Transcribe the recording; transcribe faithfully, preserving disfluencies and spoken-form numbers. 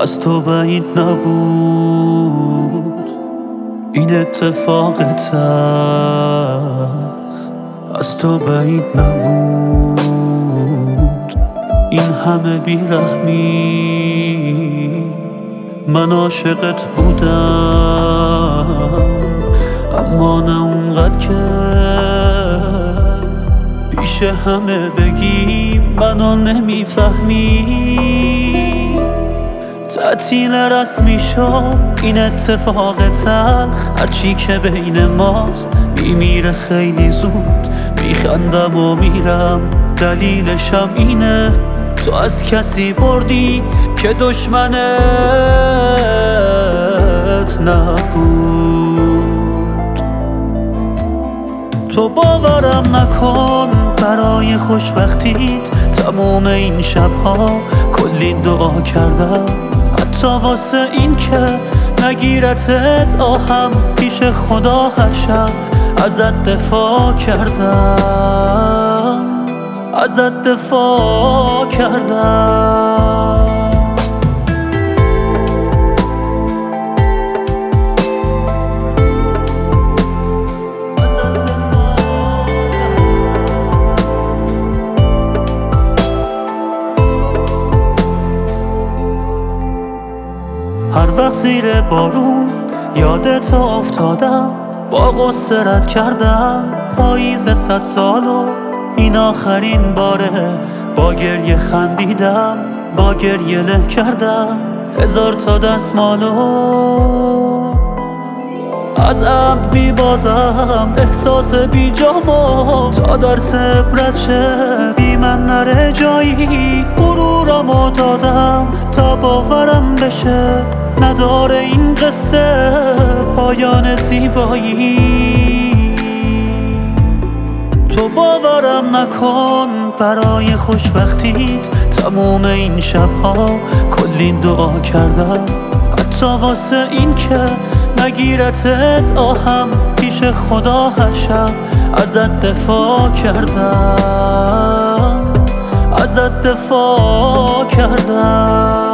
از تو بعید نبود این اتفاق تلخ، از تو بعید نبود این همه بیرحمی. من عاشقت بودم اما نه اونقدر که پیش همه بگیم منو نمیفهمی. تعطیل رسمی شد این اتفاق تلخ، هرچی که بین ماست میمیره خیلی زود. میخندم و میرم دلیلشم اینه تو از کسی بردی که دشمنت نبود. تو باورم نکن برای خوشبختیت تموم این شبها کلی دعا کردم، حتی واسه این که نگیرتت آهم پیش خدا هر شب ازت دفاع کردم، ازت دفاع کردم. هر وقت زیر بارون یادت افتادم، با غصه رد کردم پاییز صد سالو این آخرین باره. با گریه خندیدم با گریه له کردم هزار تا دستمالو. از عبد میبازم احساس بی جامو تا درس عبرت شه بی من نره جایی. غرورمو دادم تا باورم بشه نداره این قصه پایان زیبایی. تو باورم نکن برای خوشبختیت تموم این شبها کلی دعا کردم، حتی واسه این که نگیرتت آهم پیش خدا هر شب ازت دفاع کردم، ازت دفاع کردم.